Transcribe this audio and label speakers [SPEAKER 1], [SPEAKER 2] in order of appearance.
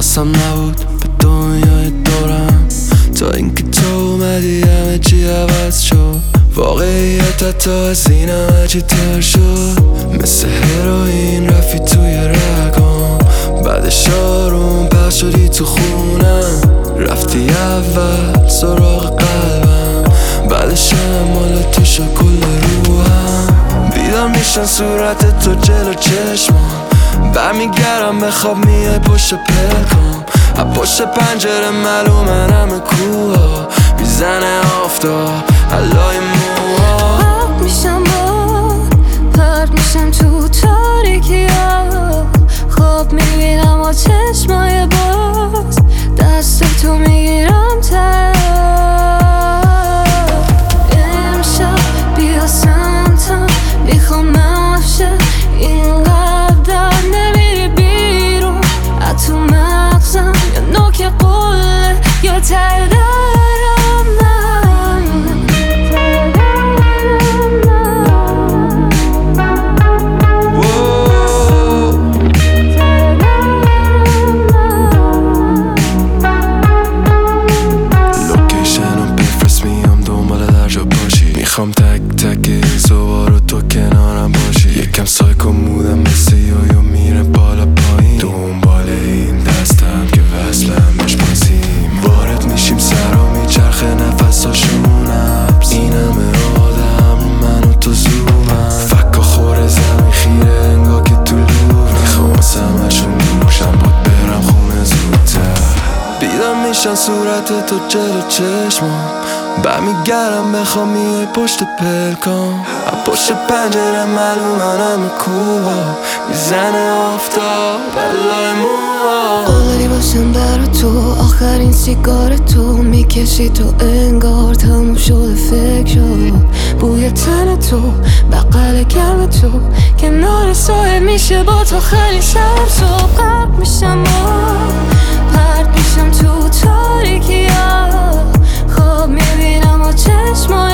[SPEAKER 1] حواسم نبود به دنیای دورم تا اینکه تو اومدی همه چی عوض شد. واقعیت تا از این همه چی تر شد. مثل هروئین رفتی توی رگام، بعدش آروم پخش شدی تو خونم. رفتی اول سراغ قلبم، بعدش هم مال تو شد کل روحم. بیدار میشن صورت تو جلو چشمام، برمیگردم به خواب میای پشت پلکام. از پشت پنجره معلومه همه کوها، میزنه آفتاب علای موها.
[SPEAKER 2] پاک میشم پرد میشم تو تاریکی ها، خواب میبینم و چشمای باز، دست تو میگیرم تا امشب بیا سمتم، میخوام نفشه اینقدر نمیری بیرون. از تو مغزم یا نوک قله یا تردرم
[SPEAKER 1] میخوام تک تک این زوارو تو کنارم باشی. یکم سایکو مودم مثل یویو میره بالا پایین، دنبال این دستم که وصلم بهش بازیم. وارد میشیم سرا میچرخه نفساشون نبز، این همه آدم رو من و تو زومن. فکا خوره زمین خیره انگا که تو لور، میخوام همشون نوشم بود برم خونه زودتر. بیدار میشن صورت تو جلو چشمام، برمیگردم بخوام میای پشت پلکام. از پشت پنجره معلومه همه کوها، میزنه آفتاب علای موها.
[SPEAKER 2] قولی باشم برا تو، آخرین سیگار تو میکشی تو انگار تموم شده فکر. بوی تن تو، بغل گرم تو، کنار سایه میشه با تو خیلی سبز. و غرق میشم پرد میشم تو تاریکی ها، خواب میبینم و چشمای